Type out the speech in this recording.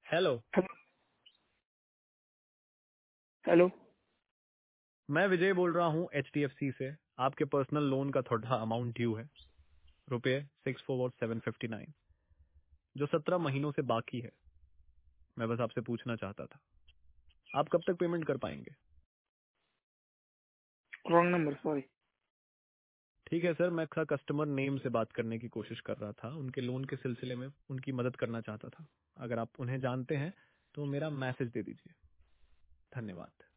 Hello. Hello. मैं विजय बोल रहा हूँ HDFC से। आपके पर्सनल लोन का थोड़ा अमाउंट ड्यू है, ₹64759, जो 17 महीनों से बाकी है। मैं बस आपसे पूछना चाहता था, आप कब तक पेमेंट कर पाएंगे? Wrong number, sorry. ठीक है सर, मैं कस्टमर नेम से बात करने की कोशिश कर रहा था, उनके लोन के सिलसिले में उनकी मदद करना चाहता था। अगर आप उन्हें जानते हैं तो मेरा मैसेज दे दीजिए। धन्यवाद।